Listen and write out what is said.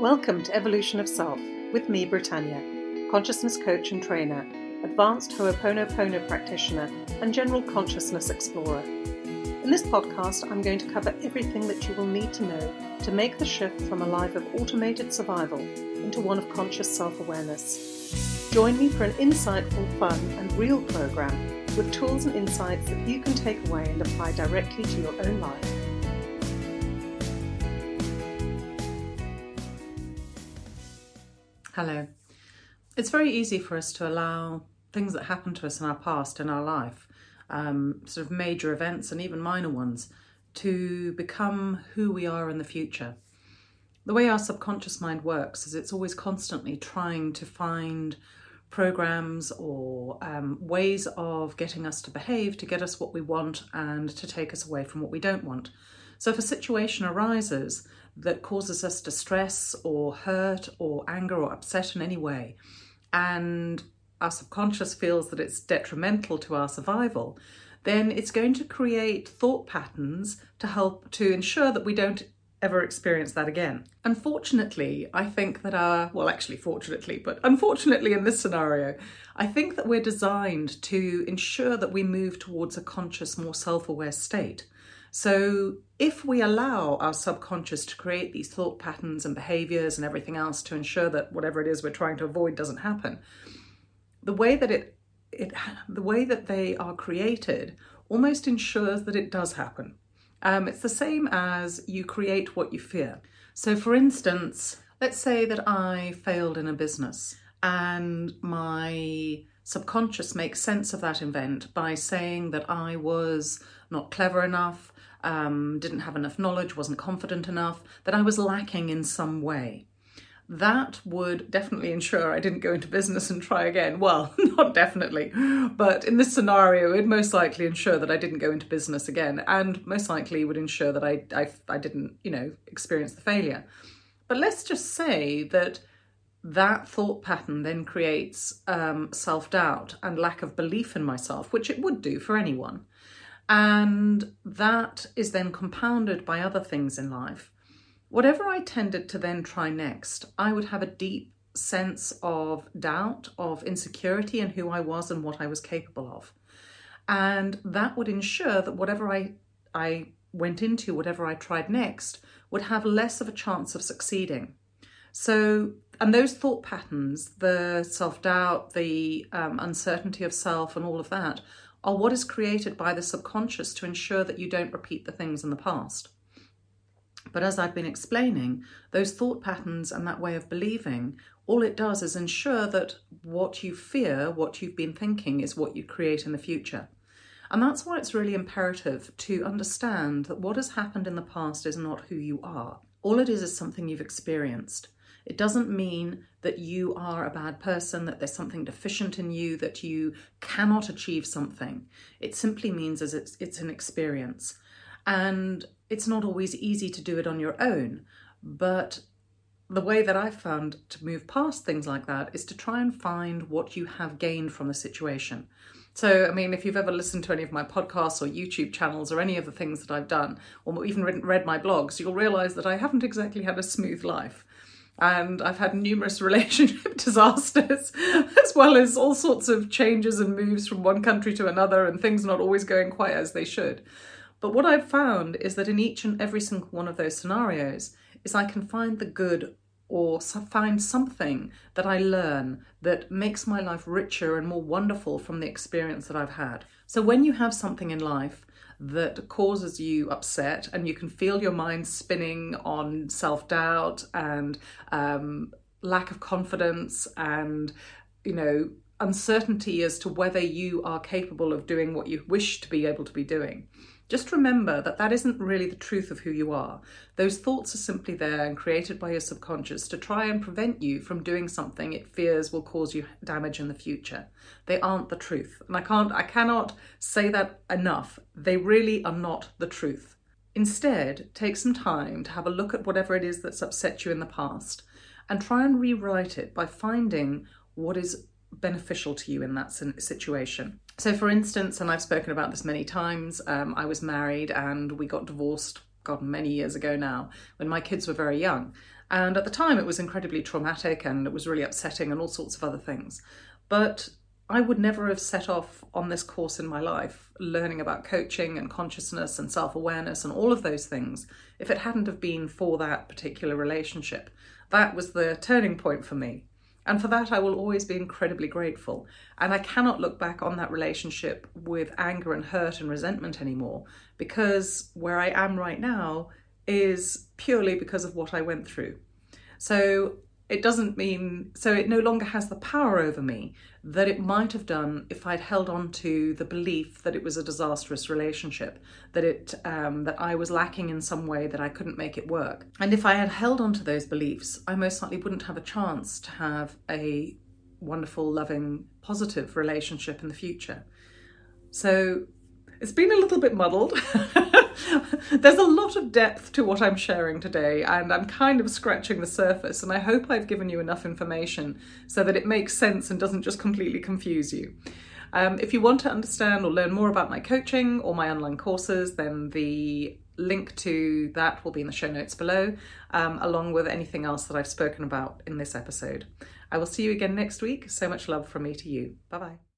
Welcome to Evolution of Self with me, Britannia, consciousness coach and trainer, advanced Ho'oponopono practitioner, and general consciousness explorer. In this podcast, I'm going to cover everything that you will need to know to make the shift from a life of automated survival into one of conscious self-awareness. Join me for an insightful, fun, and real program with tools and insights that you can take away and apply directly to your own life. Hello. It's very easy for us to allow things that happen to us in our past, in our life, sort of major events and even minor ones, to become who we are in the future. The way our subconscious mind works is it's always constantly trying to find programs or ways of getting us to behave, to get us what we want and to take us away from what we don't want. So if a situation arises that causes us distress or hurt or anger or upset in any way, and our subconscious feels that it's detrimental to our survival, then it's going to create thought patterns to help to ensure that we don't ever experience that again. Unfortunately, I think that unfortunately in this scenario, I think that we're designed to ensure that we move towards a conscious, more self-aware state. So if we allow our subconscious to create these thought patterns and behaviors and everything else to ensure that whatever it is we're trying to avoid doesn't happen, the way that they are created almost ensures that it does happen. It's the same as you create what you fear. So for instance, let's say that I failed in a business and my subconscious makes sense of that event by saying that I was not clever enough, didn't have enough knowledge, wasn't confident enough, that I was lacking in some way. That would definitely ensure I didn't go into business and try again. Well, not definitely, but in this scenario, it would most likely ensure that I didn't go into business again, and most likely would ensure that I didn't, experience the failure. But let's just say that thought pattern then creates self-doubt and lack of belief in myself, which it would do for anyone. And that is then compounded by other things in life. Whatever I tended to then try next, I would have a deep sense of doubt, of insecurity in who I was and what I was capable of. And that would ensure that whatever I went into, whatever I tried next, would have less of a chance of succeeding. So, and those thought patterns, the self-doubt, the uncertainty of self and all of that, are what is created by the subconscious to ensure that you don't repeat the things in the past. But as I've been explaining, those thought patterns and that way of believing, all it does is ensure that what you fear, what you've been thinking, is what you create in the future. And that's why it's really imperative to understand that what has happened in the past is not who you are. All it is something you've experienced. It doesn't mean that you are a bad person, that there's something deficient in you, that you cannot achieve something. It simply means it's an experience. And it's not always easy to do it on your own. But the way that I've found to move past things like that is to try and find what you have gained from the situation. So, if you've ever listened to any of my podcasts or YouTube channels or any of the things that I've done, or even read my blogs, you'll realise that I haven't exactly had a smooth life. And I've had numerous relationship disasters, as well as all sorts of changes and moves from one country to another and things not always going quite as they should. But what I've found is that in each and every single one of those scenarios is I can find the good or find something that I learn that makes my life richer and more wonderful from the experience that I've had. So when you have something in life that causes you upset and you can feel your mind spinning on self-doubt and lack of confidence and, uncertainty as to whether you are capable of doing what you wish to be able to be doing, just remember that isn't really the truth of who you are. Those thoughts are simply there and created by your subconscious to try and prevent you from doing something it fears will cause you damage in the future. They aren't the truth. And I cannot say that enough. They really are not the truth. Instead, take some time to have a look at whatever it is that's upset you in the past and try and rewrite it by finding what is beneficial to you in that situation. So for instance, and I've spoken about this many times, I was married and we got divorced many years ago now, when my kids were very young. And at the time it was incredibly traumatic and it was really upsetting and all sorts of other things. But I would never have set off on this course in my life, learning about coaching and consciousness and self-awareness and all of those things, if it hadn't have been for that particular relationship. That was the turning point for me. And for that, I will always be incredibly grateful. And I cannot look back on that relationship with anger and hurt and resentment anymore, because where I am right now is purely because of what I went through. So it no longer has the power over me that it might have done if I'd held on to the belief that it was a disastrous relationship, that I was lacking in some way, that I couldn't make it work. And if I had held on to those beliefs, I most likely wouldn't have a chance to have a wonderful, loving, positive relationship in the future. So it's been a little bit muddled. There's a lot of depth to what I'm sharing today, and I'm kind of scratching the surface, and I hope I've given you enough information so that it makes sense and doesn't just completely confuse you. If you want to understand or learn more about my coaching or my online courses, then the link to that will be in the show notes below, along with anything else that I've spoken about in this episode. I will see you again next week. So much love from me to you. Bye-bye.